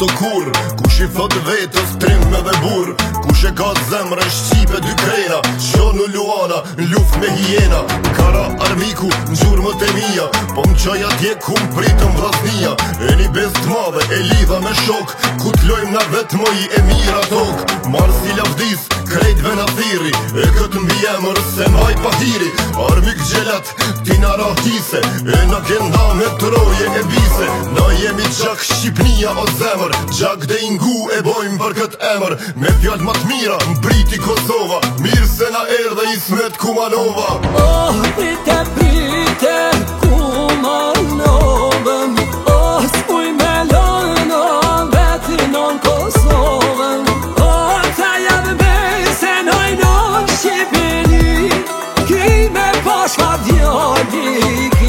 do kur Kush i thot vetës trim edhe bur Kush e ka zemre shqipe dy krena Qo në luana, luft me hiena Kara armiku, në gjurmët e mija Po më qaj atje ku më pritëm vlasnia E një best madhe, e lidha me shok Ku t'lojmë na vetë moj e mira tok Marë si lavdis, krejtve na thiri E këtë mbi emër se maj pahiri Armik gjelat, ti na rahise E na kenda me troje e bise Na jemi gjak Shqipnia o zemër Gjak dhe ingu e bojmë për këtë emër Me fjallë mat mira, mbriti Kosova Mirë se na erdhe Ismet Kumanova Oh, prite, Kumanovën Oh, s'puj me lonë vetë non Kosovën Oh, ta javë me se nojnë Shqipëni Ki me pashka djali ki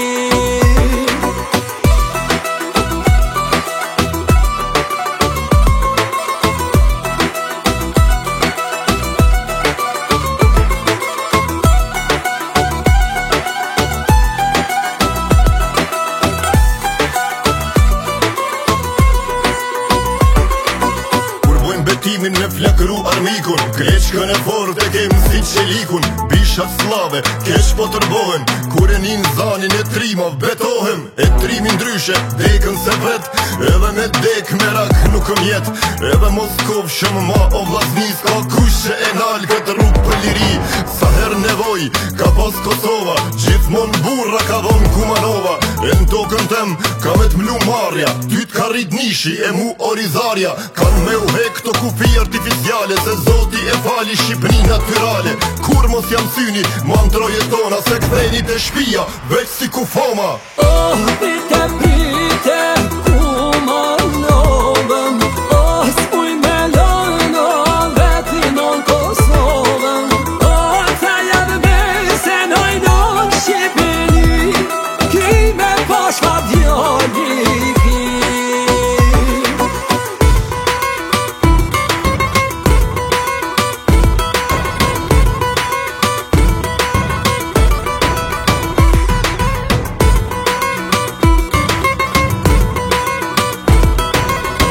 Betimin me flakru armikun Kreqkën e fort e kemë si qelikun Bishat slave, keq po tërbohen Kur e nin zanin e trimav betohem E trimin ndryshe, dekën se vet Edhe me dek me rak nuk ëm jet Edhe Moskov shumë ma o vlasnis Ka kush që e nal këtë rrug për liri Sa her nevoj, ka pas Kosova Gjithmon burra ka dhon Kumanova E në tokën tem, ka me t'mlu marja Ty t'ka rrit nishi, e mu orizarja Kan me u hek këto kufi artificiale Se Zoti e fali Shqipni naturale Kur mos jam syni, ma në troje tona Se ktheni të shpia, veç si kufoma Oh, prite, Kumanovën Oh, s'puj me lonë vetë non Kosovën Oh, ta javë me se nojnë Shqipëni Ki me pashka djali ki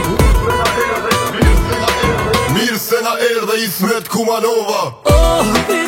Mirë se na erdhe Ismet Kumanova Oh,